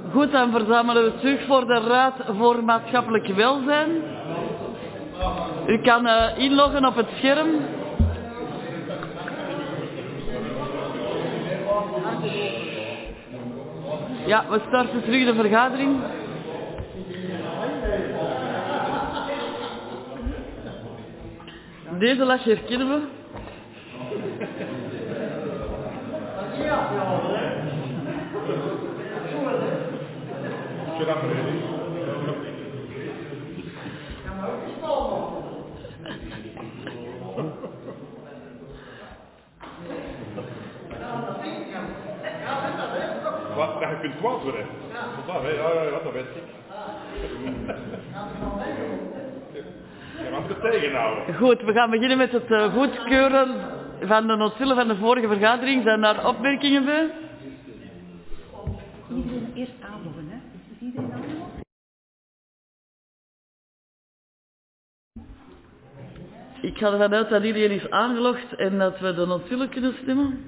Goed, dan verzamelen we terug voor de Raad voor Maatschappelijk Welzijn. U kan inloggen op het scherm. Ja, we starten terug de vergadering. Deze lach herkennen we. Wat, dat je kunt kwaad worden. Ja, dat weet ik. Je mag het tegenhouden. Goed, we gaan beginnen met het goedkeuren van de notulen van de vorige vergadering. Zijn daar opmerkingen bij? Iedereen eerst aanloggen, hè? Is iedereen aanloggen? Ik ga ervan uit dat iedereen is aangelogd en dat we de notulen kunnen stemmen.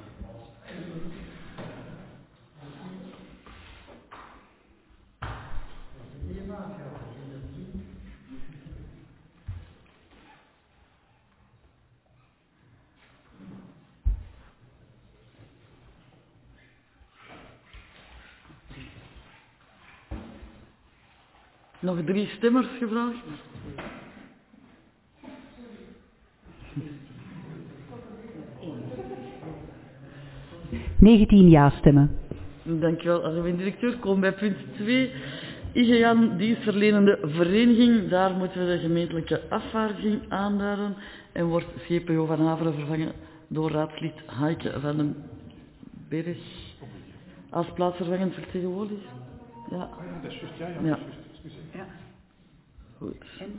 Nog 3 stemmers gevraagd. Ja-stemmen. Dankjewel, algemeen directeur. Komen bij punt 2. IGEAN, dienstverlenende vereniging. Daar moeten we de gemeentelijke afvaardiging aanduiden. En wordt CPO van Haveren vervangen door raadslid Heike van den Berg. Als plaatsvervangend vertegenwoordiger. Ja. Dat is juist, ja. Ja. Ja. Goed.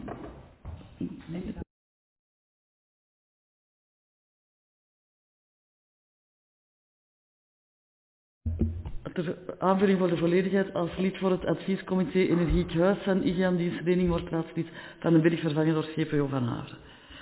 Ter aanvulling voor de volledigheid, als lid voor het adviescomité Energiek Huis van IGEAN dienstverlening wordt raadslid Van den Berg vervangen door CPO van Haveren.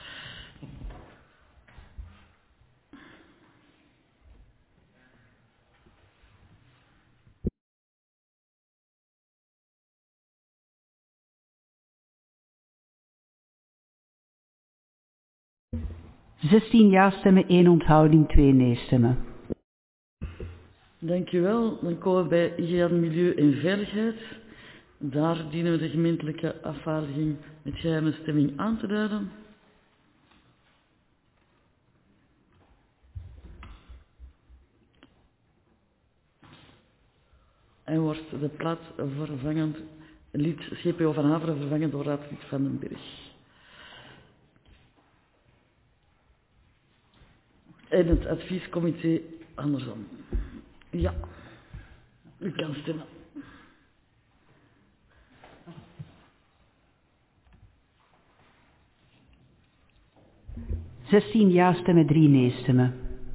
Ja-stemmen, 1 onthouding, 2 nee-stemmen. Dankjewel. Dan komen we bij IGEAN Milieu en Veiligheid. Daar dienen we de gemeentelijke afvaardiging met geheime stemming aan te duiden. En wordt de plaatsvervangend lid CPO van Haveren vervangen door raadslid Van den Berg. En het adviescomité andersom. Ja, u kan stemmen. Ja-stemmen, 3 nee-stemmen.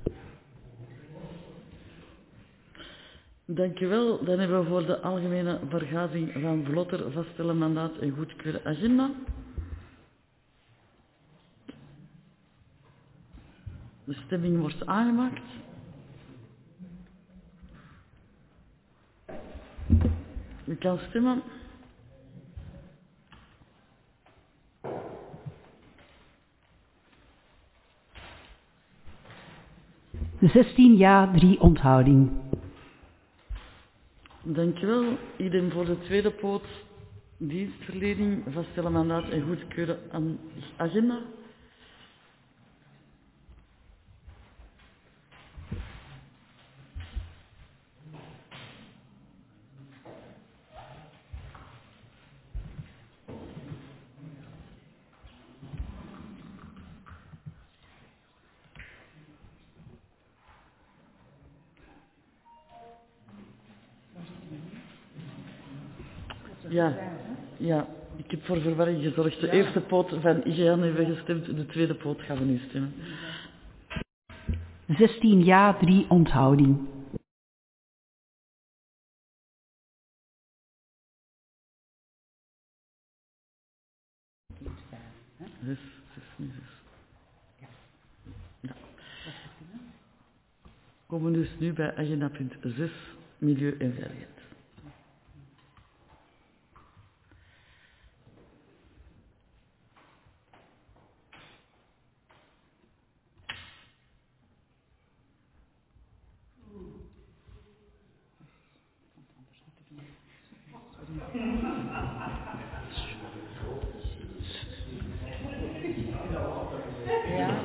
Dankjewel. Dan hebben we voor de algemene vergadering van Vlotter vaststellen mandaat en goedkeuren agenda. De stemming wordt aangemaakt. U kan stemmen. Ja, 3 onthouding. Dankjewel. Idem voor de tweede poot. Dienstverlening, vaststellen mandaat en goedkeuren aan agenda. Ja, ik heb voor verwarring gezorgd. De eerste poot van IGEAN hebben we gestemd, de tweede poot gaan we nu stemmen. Ja, 3 onthouding. Zes. Ja. Komen we dus nu bij agenda punt 6, milieu en veiligheid. Ja.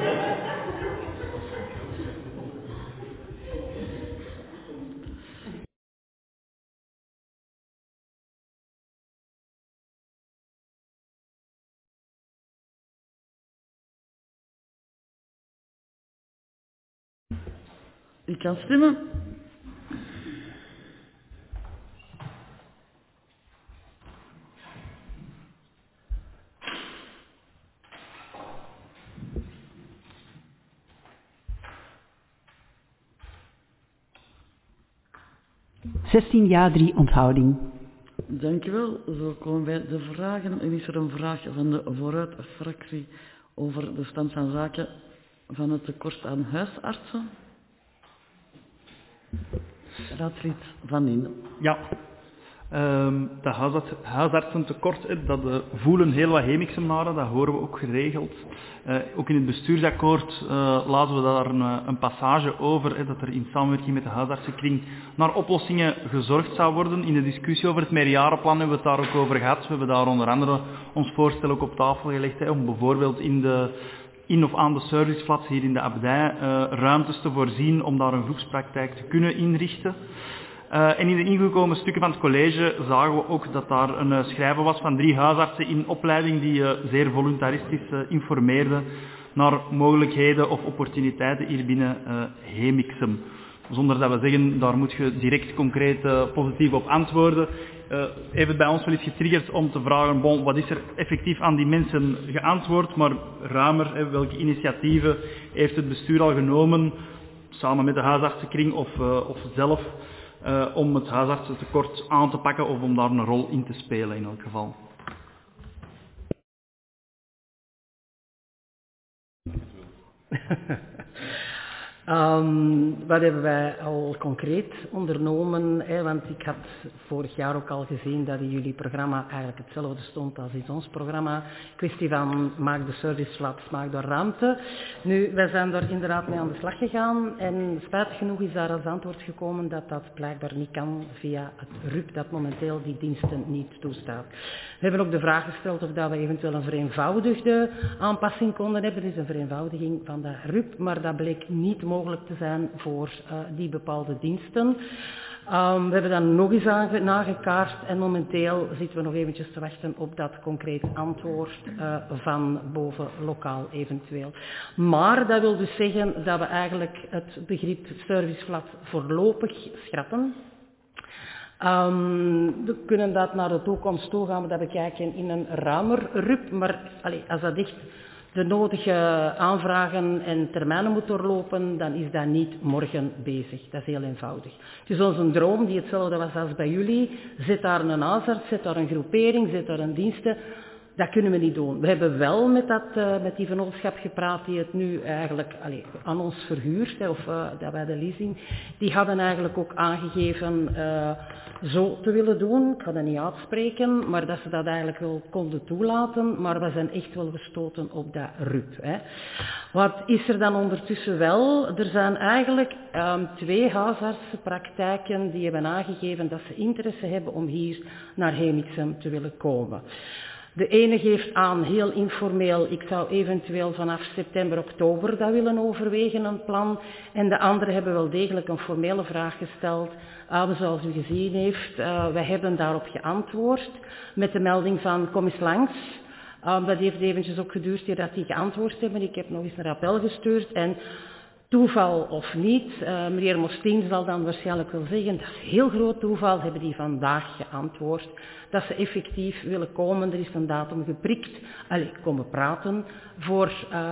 U kan stemmen. Ja, 3 onthouding. Dank u wel. Zo komen bij de vragen. En is er een vraag van de Vooruit-fractie over de stand van zaken van het tekort aan huisartsen? Raadslid Van Linden. Ja, dat huisartsentekort, dat voelen heel wat Hemixemenaren, dat horen we ook geregeld. Ook in het bestuursakkoord laten we daar een passage over, dat er in samenwerking met de huisartsenkring naar oplossingen gezorgd zou worden. In de discussie over het meerjarenplan hebben we het daar ook over gehad. We hebben daar onder andere ons voorstel ook op tafel gelegd, om bijvoorbeeld in of aan de serviceflats hier in de abdij ruimtes te voorzien om daar een groepspraktijk te kunnen inrichten. En in de ingekomen stukken van het college zagen we ook dat daar een schrijven was van 3 huisartsen in opleiding die zeer voluntaristisch informeerden naar mogelijkheden of opportuniteiten hier binnen Hemixem. Zonder dat we zeggen, daar moet je direct concreet positief op antwoorden. Even bij ons wel eens getriggerd om te vragen, wat is er effectief aan die mensen geantwoord, maar ruimer, welke initiatieven heeft het bestuur al genomen, samen met de huisartsenkring of zelf, om het huisartsentekort aan te pakken of om daar een rol in te spelen in elk geval. Wat hebben wij al concreet ondernomen? Want ik had vorig jaar ook al gezien dat in jullie programma eigenlijk hetzelfde stond als in ons programma. Kwestie van maak de serviceflats, maak de ruimte. Nu, wij zijn daar inderdaad mee aan de slag gegaan en spijtig genoeg is daar als antwoord gekomen dat dat blijkbaar niet kan via het RUP dat momenteel die diensten niet toestaat. We hebben ook de vraag gesteld of dat we eventueel een vereenvoudigde aanpassing konden hebben. Er is een vereenvoudiging van de RUP, maar dat bleek niet mogelijk te zijn voor die bepaalde diensten. We hebben dan nog eens nagekaart en momenteel zitten we nog eventjes te wachten op dat concreet antwoord van boven lokaal eventueel. Maar dat wil dus zeggen dat we eigenlijk het begrip serviceflat voorlopig schrappen. We kunnen dat naar de toekomst toe gaan, dat bekijken in een ruimer RUP, maar als dat echt de nodige aanvragen en termijnen moet doorlopen, dan is dat niet morgen bezig. Dat is heel eenvoudig. Het is onze droom, die hetzelfde was als bij jullie. Zet daar een huisarts, zet daar een groepering, zet daar een diensten. Dat kunnen we niet doen. We hebben wel met die vennootschap gepraat die het nu eigenlijk aan ons verhuurt, of dat wij de leasing, die hadden eigenlijk ook aangegeven zo te willen doen. Ik ga dat niet uitspreken, maar dat ze dat eigenlijk wel konden toelaten, maar we zijn echt wel gestoten op dat RUP. Wat is er dan ondertussen wel? Er zijn eigenlijk 2 huisartsenpraktijken die hebben aangegeven dat ze interesse hebben om hier naar Hemixem te willen komen. De ene geeft aan, heel informeel, ik zou eventueel vanaf september, oktober dat willen overwegen, een plan. En de andere hebben wel degelijk een formele vraag gesteld. Zoals u gezien heeft, wij hebben daarop geantwoord met de melding van kom eens langs. Dat heeft eventjes ook geduurd dat die geantwoord hebben. Ik heb nog eens een appel gestuurd en toeval of niet, meneer Mostien zal dan waarschijnlijk wel zeggen, dat is heel groot toeval, hebben die vandaag geantwoord dat ze effectief willen komen. Er is een datum geprikt, komen praten. Voor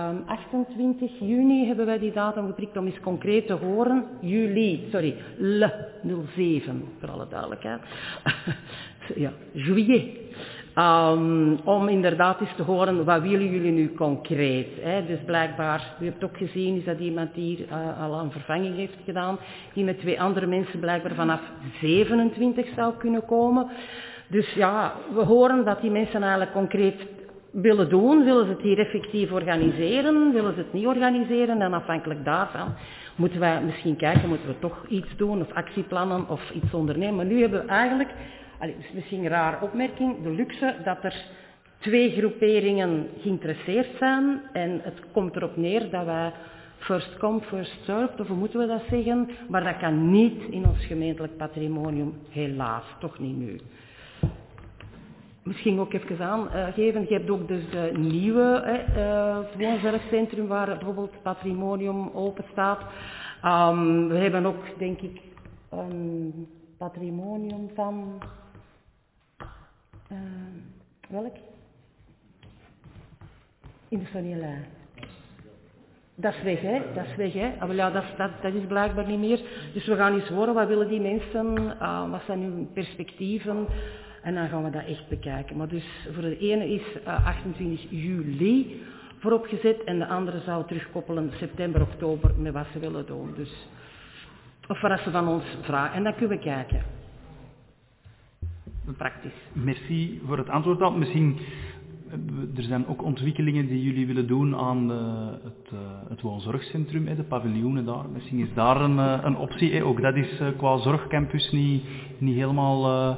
28 juni hebben wij die datum geprikt om eens concreet te horen. Le 07, voor alle duidelijkheid. Ja, juillet. Om inderdaad eens te horen, wat willen jullie nu concreet? Dus blijkbaar, u hebt ook gezien, is dat iemand die al een vervanging heeft gedaan, die met 2 andere mensen blijkbaar vanaf 27 zou kunnen komen. Dus ja, we horen dat die mensen eigenlijk concreet willen doen. Willen ze het hier effectief organiseren? Willen ze het niet organiseren? En afhankelijk daarvan moeten wij misschien kijken, moeten we toch iets doen of actieplannen of iets ondernemen. Maar nu hebben we eigenlijk dus misschien een rare opmerking, de luxe dat er 2 groeperingen geïnteresseerd zijn en het komt erop neer dat wij first come, first served, of hoe moeten we dat zeggen, maar dat kan niet in ons gemeentelijk patrimonium, helaas, toch niet nu. Misschien ook even aangeven, je hebt ook dus het nieuwe woonzorgcentrum waar bijvoorbeeld patrimonium open staat. We hebben ook, denk ik, een patrimonium van... welk? In de Sonielijn. Dat is weg, hè? Dat is weg, hè? Maar ja, dat is blijkbaar niet meer. Dus we gaan eens horen, wat willen die mensen, wat zijn hun perspectieven, en dan gaan we dat echt bekijken. Maar dus voor de ene is 28 juli vooropgezet en de andere zou terugkoppelen september, oktober met wat ze willen doen. Dus, of wat ze van ons vragen. En dan kunnen we kijken. Praktisch. Merci voor het antwoord dan. Misschien, er zijn ook ontwikkelingen die jullie willen doen aan het woonzorgcentrum, de paviljoenen daar. Misschien is daar een optie. Ook dat is qua zorgcampus niet helemaal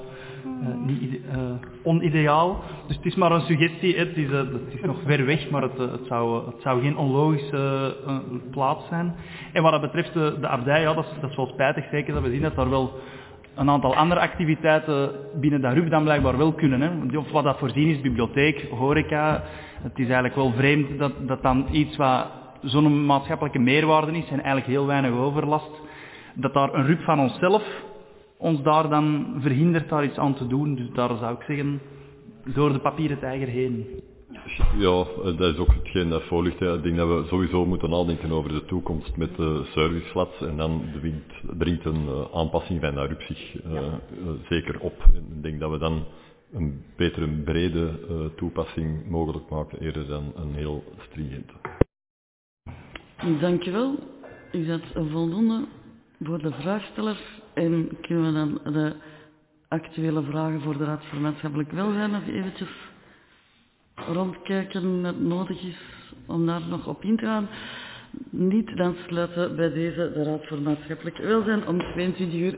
onideaal. Dus het is maar een suggestie. Het is nog ver weg, maar het zou geen onlogische plaats zijn. En wat dat betreft de abdij, ja, dat is wel spijtig. Zeker dat we zien dat daar wel een aantal andere activiteiten binnen dat RUP dan blijkbaar wel kunnen. Hè. Of wat dat voorzien is, bibliotheek, horeca. Het is eigenlijk wel vreemd dat dan iets wat zo'n maatschappelijke meerwaarde is en eigenlijk heel weinig overlast, dat daar een RUP van onszelf ons daar dan verhindert daar iets aan te doen. Dus daar zou ik zeggen, door de papieren tijger heen. Ja, dat is ook hetgeen dat voorligt. Ik denk dat we sowieso moeten nadenken over de toekomst met de serviceflats en dan dringt een aanpassing van de RUP zich zeker op. En ik denk dat we dan een betere brede toepassing mogelijk maken eerder dan een heel stringente. Dankjewel. Is dat voldoende voor de vraagsteller? En kunnen we dan de actuele vragen voor de Raad voor Maatschappelijk Welzijn nog eventjes rondkijken wat nodig is om daar nog op in te gaan? Niet, dan sluiten bij deze de Raad voor Maatschappelijk Welzijn om 22:00